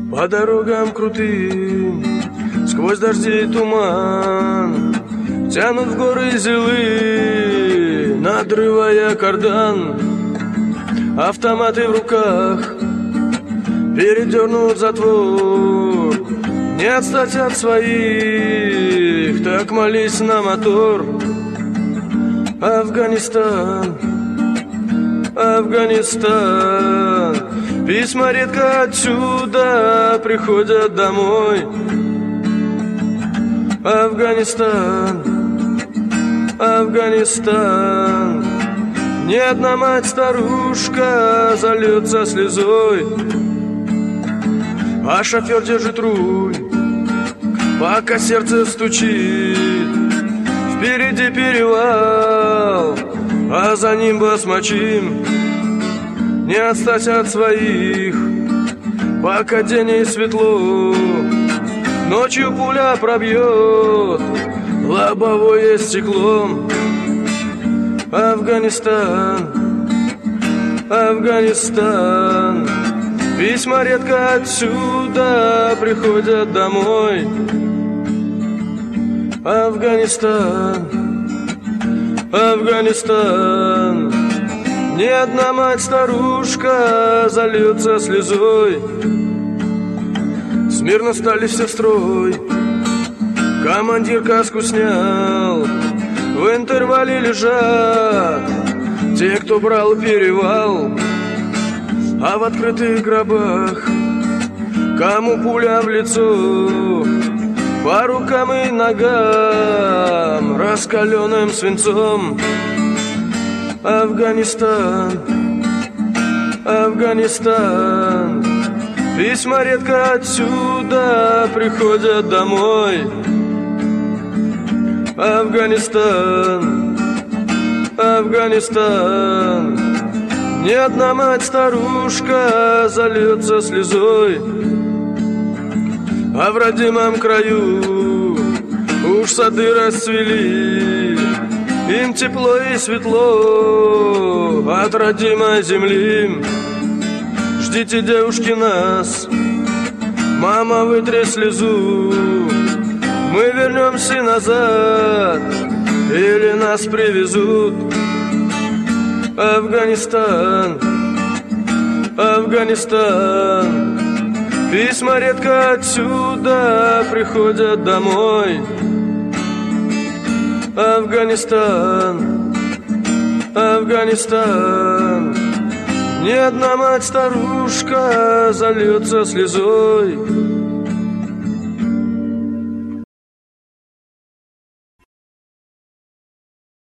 По дорогам крутым, сквозь дожди и туман, тянут в горы зилы, надрывая кардан. Автоматы в руках, передернут затвор. Не отстать от своих, так молись на мотор. Афганистан, Афганистан, письма редко отсюда приходят домой. Афганистан, Афганистан, ни одна мать-старушка зальется слезой, а шофер держит руль, пока сердце стучит. Впереди перевал, а за ним басмачим. Не отстать от своих, пока день и светло. Ночью пуля пробьет лобовое стекло. Афганистан, Афганистан, письма редко отсюда приходят домой. Афганистан, Афганистан, ни одна мать-старушка зальется слезой. Смирно стали все в строй, командир каску снял. В интервале лежат те, кто брал перевал. А в открытых гробах кому пуля в лицо, по рукам и ногам раскаленным свинцом. Афганистан, Афганистан, письма редко отсюда приходят домой. Афганистан, Афганистан, ни одна мать-старушка зальется слезой. А в родимом краю уж сады расцвели, им тепло и светло от родимой земли. Ждите, девушки, нас, мама, вытри слезу. Мы вернемся назад или нас привезут. Афганистан, Афганистан, письма редко отсюда приходят домой. Афганистан, Афганистан, ни одна мать-старушка зальется слезой.